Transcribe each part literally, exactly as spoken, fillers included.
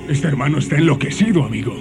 Este hermano está enloquecido, amigo.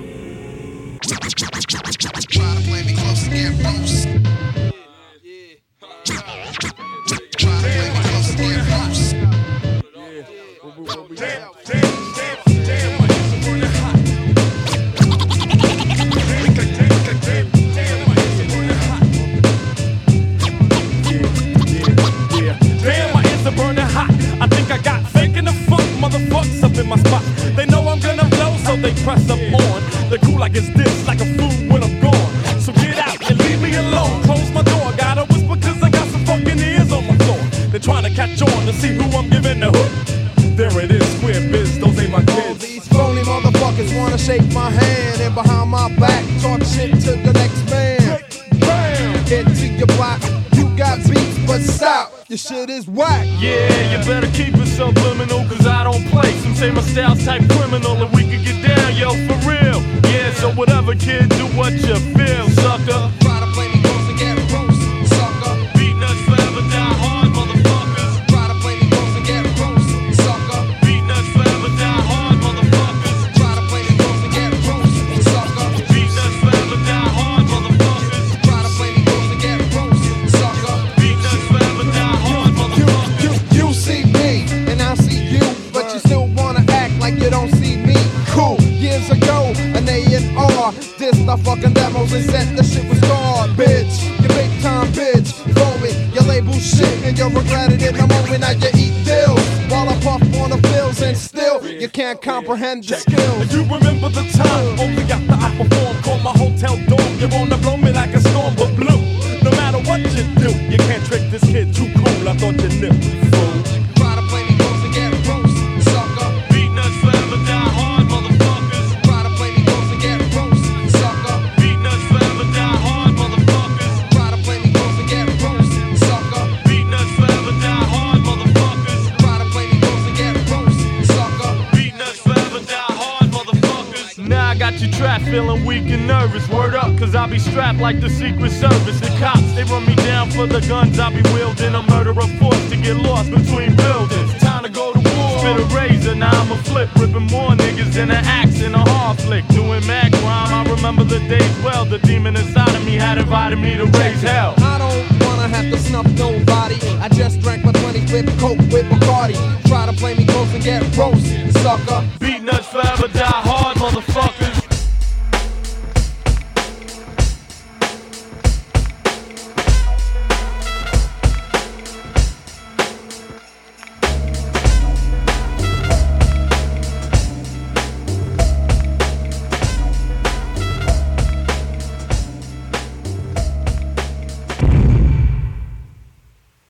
Press up on, they're cool like it's this, like a fool when I'm gone. So get out and leave me alone. Close my door, gotta whisper cause I got some fucking ears on my floor. They're trying to catch on to see who I'm giving the hook. There it is, square biz, those ain't my kids. All these phony motherfuckers wanna shake my hand and behind my back talk shit to the next man. Bam! Get to your block, you got beats, but stop. Your shit is whack. Yeah, you better keep it subliminal, cause I don't play. Some say my style's type criminal, and we can get down, yo, for real. Yeah, so whatever, kid, do what you feel, sucker. Try to play me close and get roast, sucker. Beat nuts forever, die hard, motherfuckers. Try to play me close and get roast, sucker. Beat nuts forever, die hard, motherfuckers. Try to play me close and get roast, sucker. Beat nuts forever, die hard, motherfuckers. Try to play me close and get roast, sucker. Beat nuts forever, die hard, motherfuckers. You, you see me, and I see you, but you still wanna act like you don't see me. Cool, years ago, an A and R dissed the fucking demos and said the shit was garbage. You big time bitch, throw it, you label shit and you'll regret it in the moment. Now you eat dills while I puff on the pills, and still you can't comprehend the skills. You remember the time, only after I perform, call my hotel dorm. You wanna blow me like a storm, but blue. No matter what you do, you can't trick this kid too cool. I thought you knew, fool. Try to play me close and get roast, sucker. Beat nuts forever, die hard, motherfuckers. Try to play me close and get roast, sucker. Beat nuts forever, die hard, motherfuckers. Try to play me close and get roast, sucker. Beat nuts forever, die hard, motherfuckers. Try to play me close and get roast, sucker. Beat nuts forever, die hard, motherfuckers. Now I got you trapped, feeling weak and nervous. Word up, cause I be strapped like the Secret Service. The cops, they run me down for the guns I be wielding. A murderer forced to get lost between buildings. Time to go to war. Spit a razor, now I'm a flip. Ripping more niggas than an axe in a hard flick. Doing mad crime, I remember the days well. The demon inside of me had invited me to raise hell. I don't wanna have to snuff nobody. I just drank my twenty-fifth Coke with Bacardi. Try to play me close and get roast, sucker. Beat